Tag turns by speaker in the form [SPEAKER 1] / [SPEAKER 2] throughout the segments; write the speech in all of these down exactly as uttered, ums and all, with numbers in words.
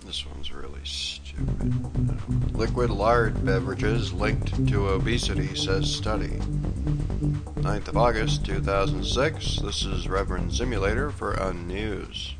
[SPEAKER 1] This one's really stupid. Liquid lard beverages linked to obesity, says study. ninth of August, two thousand six. This is Reverend Simulator for Unnews.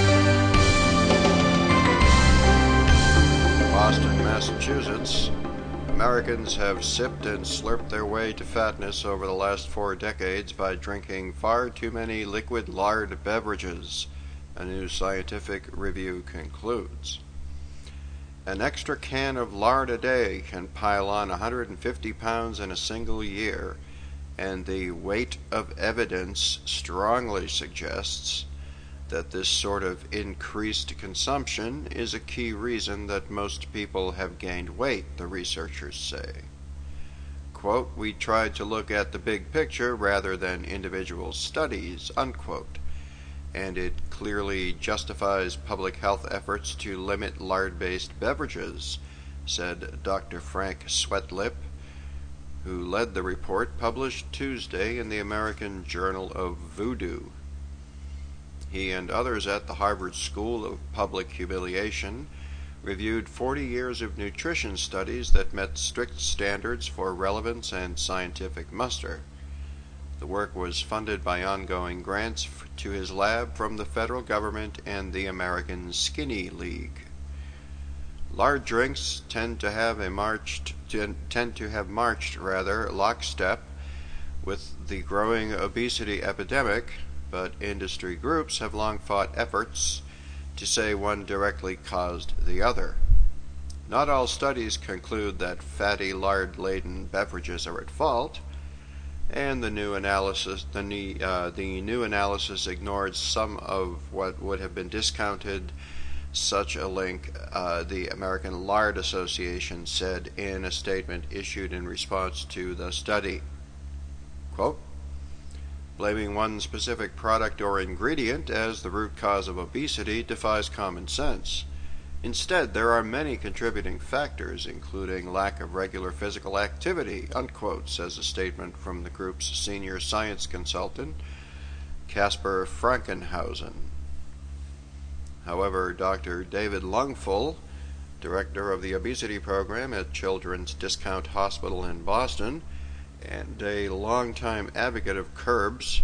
[SPEAKER 1] Boston, Massachusetts. Americans have sipped and slurped their way to fatness over the last four decades by drinking far too many liquid lard beverages, a new scientific review concludes. An extra can of lard a day can pile on one hundred fifty pounds in a single year, and the weight of evidence strongly suggests that this sort of increased consumption is a key reason that most people have gained weight, the researchers say. Quote, "We tried to look at the big picture rather than individual studies," unquote, and it clearly justifies public health efforts to limit lard-based beverages, said Doctor Frank Swetlip, who led the report published Tuesday in the American Journal of Voodoo. He and others at the Harvard School of Public Humiliation reviewed forty years of nutrition studies that met strict standards for relevance and scientific muster. The work was funded by ongoing grants to his lab from the federal government and the American Skinny League. Lard drinks tend to have a marched tend to have marched rather lockstep with the growing obesity epidemic, but industry groups have long fought efforts to say one directly caused the other. Not all studies conclude that fatty lard-laden beverages are at fault, and the new analysis the, uh, the new analysis ignored some of what would have been discounted such a link, uh, the American Lard Association said in a statement issued in response to the study. Quote, "Blaming one specific product or ingredient as the root cause of obesity defies common sense. Instead, there are many contributing factors, including lack of regular physical activity," unquote, says a statement from the group's senior science consultant, Casper Frankenhausen. However, Doctor David Lungfull, director of the obesity program at Children's Discount Hospital in Boston, and a longtime advocate of curbs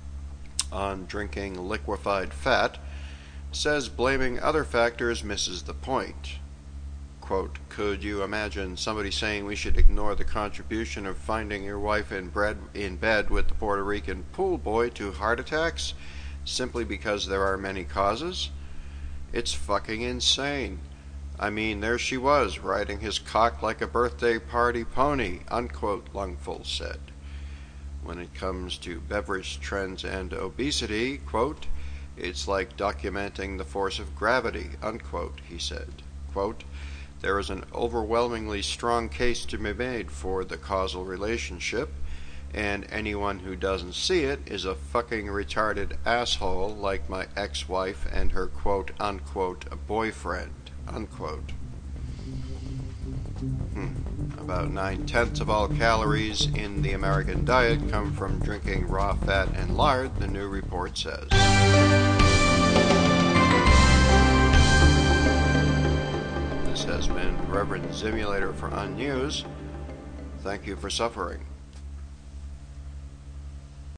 [SPEAKER 1] on drinking liquefied fat, says blaming other factors misses the point. Quote, "Could you imagine somebody saying we should ignore the contribution of finding your wife in, bread, in bed with the Puerto Rican pool boy to heart attacks simply because there are many causes? It's fucking insane. I mean, there she was, riding his cock like a birthday party pony," unquote, Lungfull said. When it comes to beverage trends and obesity, quote, "It's like documenting the force of gravity," unquote, he said. Quote, "There is an overwhelmingly strong case to be made for the causal relationship, and anyone who doesn't see it is a fucking retarded asshole like my ex-wife and her quote-unquote boyfriend," unquote. Hmm. About nine-tenths of all calories in the American diet come from drinking raw fat and lard, the new report says. This has been Reverend Simulator for Unnews. Thank you for suffering.